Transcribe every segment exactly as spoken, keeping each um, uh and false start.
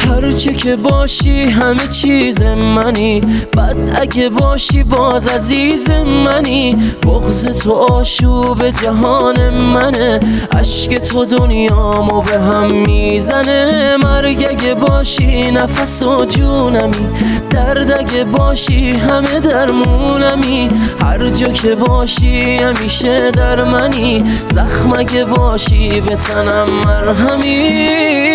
هرچه که باشی همه چیز منی، بد اگه باشی باز عزیز منی. بغض تو آشوب جهان منه، اشک تو دنیامو به هم میزنه. مرگ اگه باشی نفس و جونمی، درد اگه باشی همه درمونمی. هر جا که باشی همیشه در منی، زخم اگه باشی به تنم مرهمی.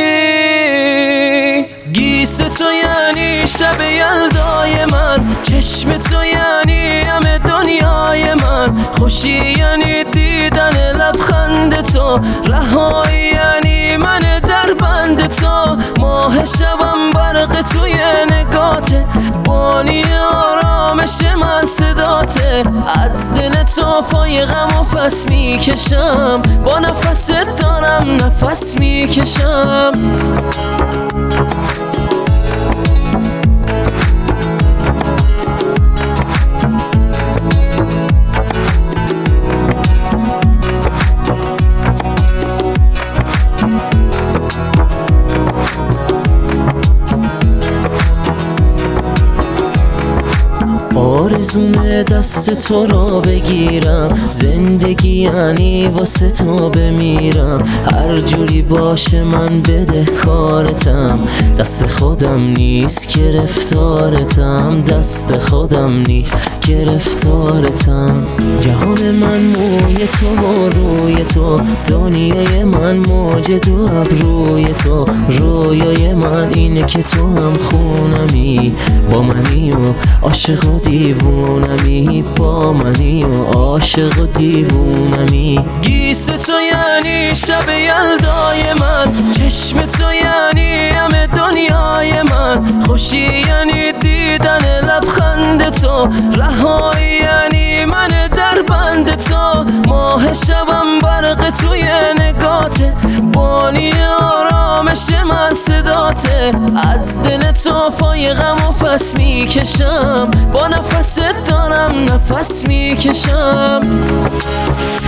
گیس تو یعنی شب یلدای من، چشم تو یعنی همه دنیای من. خوشی یعنی دیدن لبخند تو، رهایی یعنی من در بند تو. ماه شبم برق توی نگاته، بانی آرامش من صداته. از دل تو پای غم و پس میکشم، با نفست دارم نفس میکشم. آرزومه دست تو را بگیرم، زندگی یعنی واسه تو بمیرم. هر جوری باشه من بدهکارتم، دست خودم نیست گرفتارتم، دست خودم نیست گرفتارتم. جهان من موی تو و روی تو، دنیای من موج دو ابروی تو. رویای من اینه که تو هم خونمی، با منی و عاشق و دیوونمی، با منی و عاشق و دیوونمی. گیس تو یعنی شب یلدای من، چشم تو یعنی همه دنیای من. خوشی یعنی دیدن لبخند تو، رهایی یعنی من در بند تو. ماه شبم برق توی نگاته، بانی آرامش من صداته. از دل تو پای غم و پس میکشم، با نفست دارم نفس میکشم.